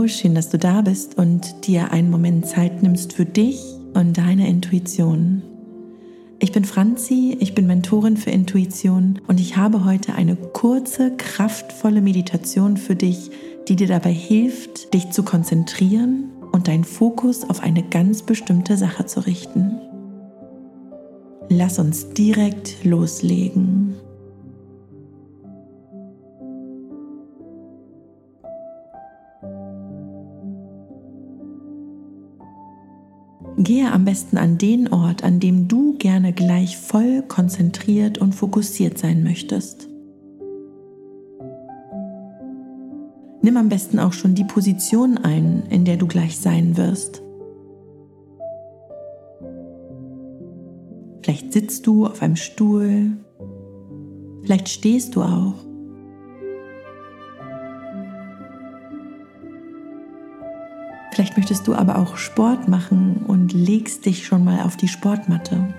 Hallo, schön, dass du da bist und dir einen Moment Zeit nimmst für dich und deine Intuition. Ich bin Franzi, ich bin Mentorin für Intuition und ich habe heute eine kurze, kraftvolle Meditation für dich, die dir dabei hilft, dich zu konzentrieren und deinen Fokus auf eine ganz bestimmte Sache zu richten. Lass uns direkt loslegen. Gehe am besten an den Ort, an dem du gerne gleich voll konzentriert und fokussiert sein möchtest. Nimm am besten auch schon die Position ein, in der du gleich sein wirst. Vielleicht sitzt du auf einem Stuhl, vielleicht stehst du auch. Vielleicht möchtest du aber auch Sport machen und legst dich schon mal auf die Sportmatte.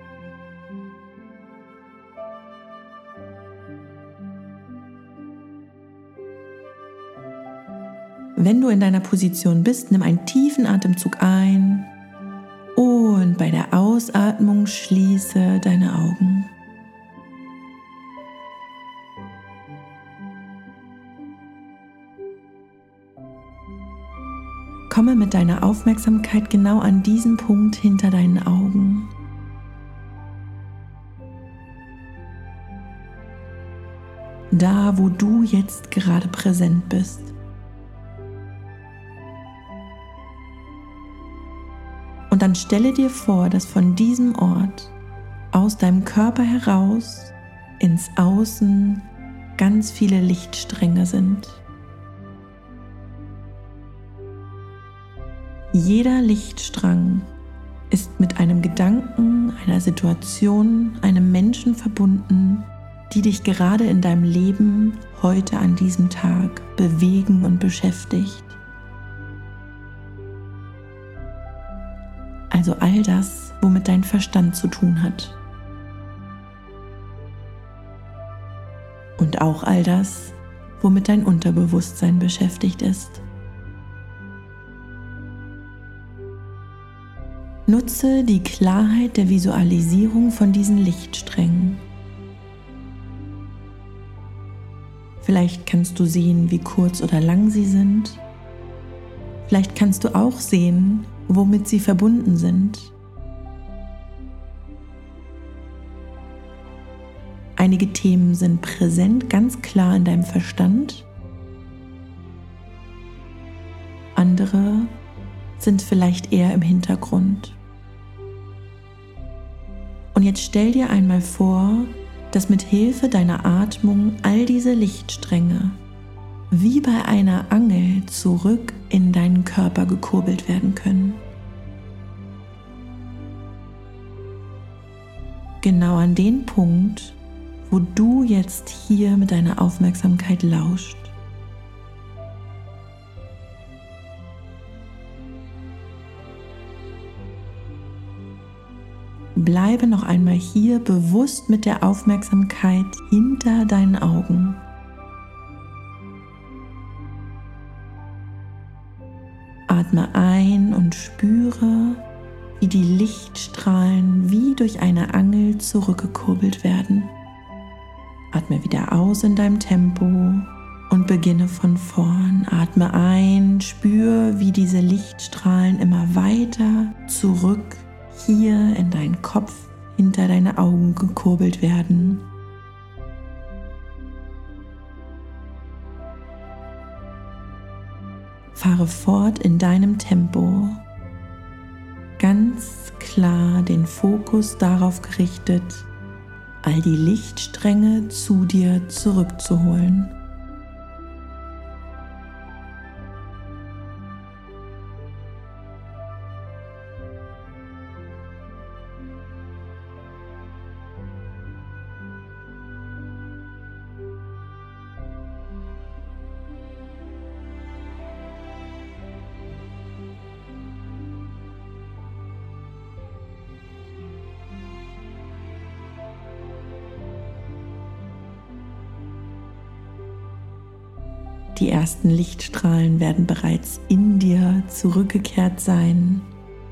Wenn du in deiner Position bist, nimm einen tiefen Atemzug ein und bei der Ausatmung schließe deine Augen. Komme mit deiner Aufmerksamkeit genau an diesen Punkt hinter deinen Augen. Da, wo du jetzt gerade präsent bist. Und dann stelle dir vor, dass von diesem Ort, aus deinem Körper heraus, ins Außen ganz viele Lichtstränge sind. Jeder Lichtstrang ist mit einem Gedanken, einer Situation, einem Menschen verbunden, die dich gerade in deinem Leben heute an diesem Tag bewegen und beschäftigt. Also all das, womit dein Verstand zu tun hat. Und auch all das, womit dein Unterbewusstsein beschäftigt ist. Nutze die Klarheit der Visualisierung von diesen Lichtsträngen. Vielleicht kannst du sehen, wie kurz oder lang sie sind. Vielleicht kannst du auch sehen, womit sie verbunden sind. Einige Themen sind präsent, ganz klar in deinem Verstand. Andere sind vielleicht eher im Hintergrund. Und jetzt stell dir einmal vor, dass mit Hilfe deiner Atmung all diese Lichtstränge wie bei einer Angel zurück in deinen Körper gekurbelt werden können. Genau an den Punkt, wo du jetzt hier mit deiner Aufmerksamkeit lauscht. Bleibe noch einmal hier bewusst mit der Aufmerksamkeit hinter deinen Augen. Atme ein und spüre, wie die Lichtstrahlen wie durch eine Angel zurückgekurbelt werden. Atme wieder aus in deinem Tempo und beginne von vorn. Atme ein, spür, wie diese Lichtstrahlen immer weiter zurück hier in deinen Kopf, hinter deine Augen gekurbelt werden. Fahre fort in deinem Tempo, ganz klar den Fokus darauf gerichtet, all die Lichtstränge zu dir zurückzuholen. Die ersten Lichtstrahlen werden bereits in dir zurückgekehrt sein.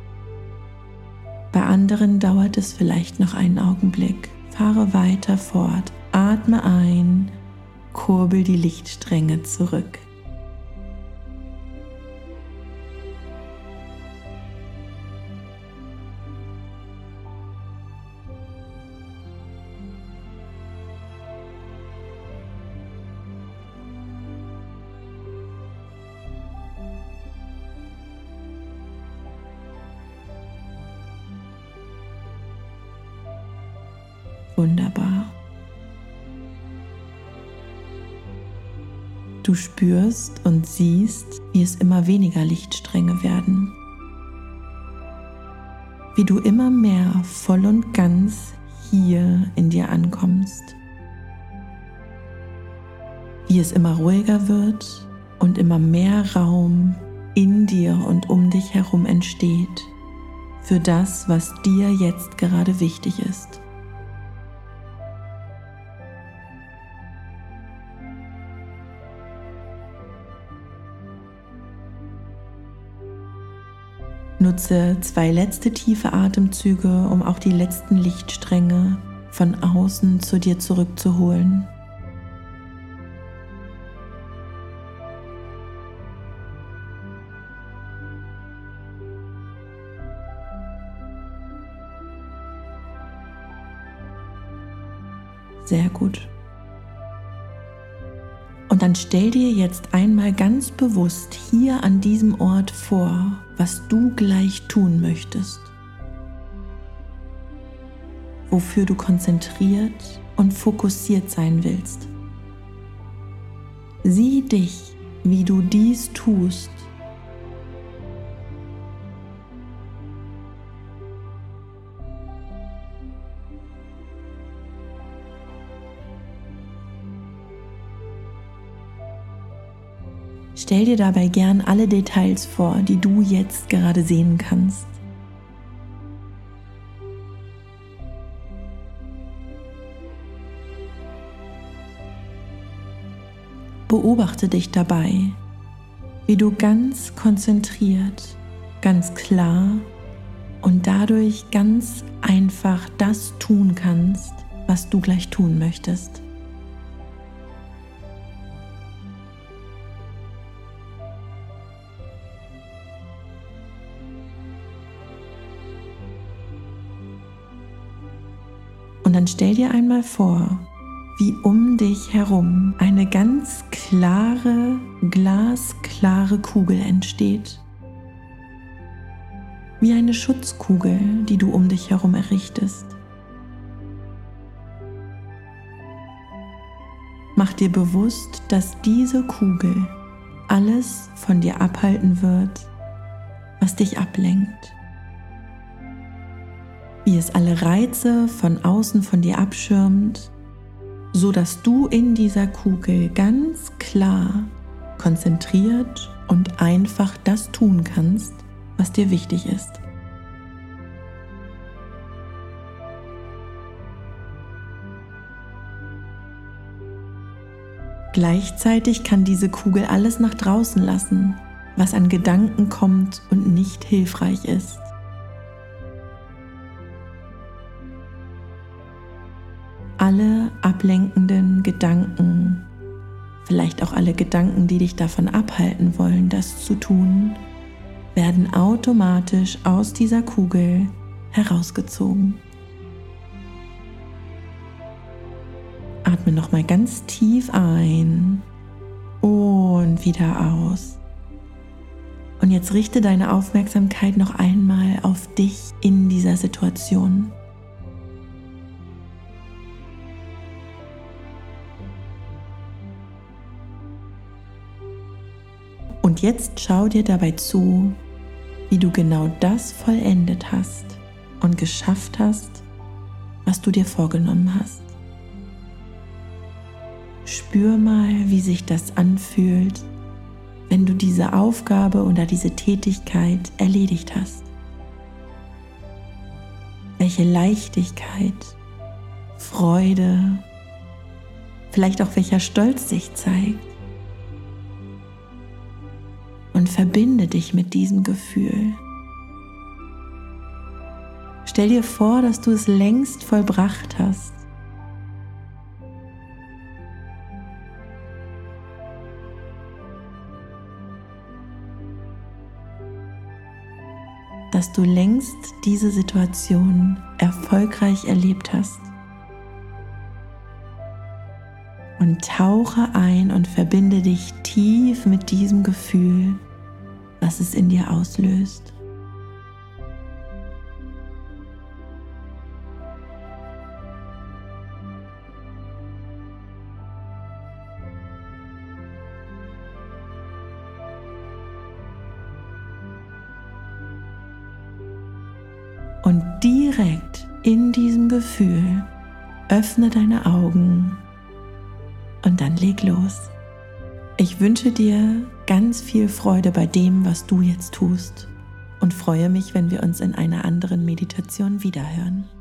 Bei anderen dauert es vielleicht noch einen Augenblick. Fahre weiter fort, atme ein, kurbel die Lichtstränge zurück. Wunderbar. Du spürst und siehst, wie es immer weniger Lichtstränge werden. Wie du immer mehr voll und ganz hier in dir ankommst. Wie es immer ruhiger wird und immer mehr Raum in dir und um dich herum entsteht für das, was dir jetzt gerade wichtig ist. Nutze 2 letzte tiefe Atemzüge, um auch die letzten Lichtstränge von außen zu dir zurückzuholen. Sehr gut. Und dann stell dir jetzt einmal ganz bewusst hier an diesem Ort vor, was du gleich tun möchtest. Wofür du konzentriert und fokussiert sein willst. Sieh dich, wie du dies tust. Stell dir dabei gern alle Details vor, die du jetzt gerade sehen kannst. Beobachte dich dabei, wie du ganz konzentriert, ganz klar und dadurch ganz einfach das tun kannst, was du gleich tun möchtest. Und dann stell dir einmal vor, wie um dich herum eine ganz klare, glasklare Kugel entsteht. Wie eine Schutzkugel, die du um dich herum errichtest. Mach dir bewusst, dass diese Kugel alles von dir abhalten wird, was dich ablenkt. Wie es alle Reize von außen von dir abschirmt, so dass du in dieser Kugel ganz klar, konzentriert und einfach das tun kannst, was dir wichtig ist. Gleichzeitig kann diese Kugel alles nach draußen lassen, was an Gedanken kommt und nicht hilfreich ist. Alle ablenkenden Gedanken, vielleicht auch alle Gedanken, die dich davon abhalten wollen, das zu tun, werden automatisch aus dieser Kugel herausgezogen. Atme nochmal ganz tief ein und wieder aus. Und jetzt richte deine Aufmerksamkeit noch einmal auf dich in dieser Situation. Und jetzt schau dir dabei zu, wie du genau das vollendet hast und geschafft hast, was du dir vorgenommen hast. Spür mal, wie sich das anfühlt, wenn du diese Aufgabe oder diese Tätigkeit erledigt hast. Welche Leichtigkeit, Freude, vielleicht auch welcher Stolz sich zeigt. und verbinde dich mit diesem Gefühl. Stell dir vor, dass du es längst vollbracht hast. Dass du längst diese Situation erfolgreich erlebt hast. Und tauche ein und verbinde dich tief mit diesem Gefühl, was es in dir auslöst. Und direkt in diesem Gefühl öffne deine Augen und dann leg los. Ich wünsche dir ganz viel Freude bei dem, was du jetzt tust und freue mich, wenn wir uns in einer anderen Meditation wiederhören.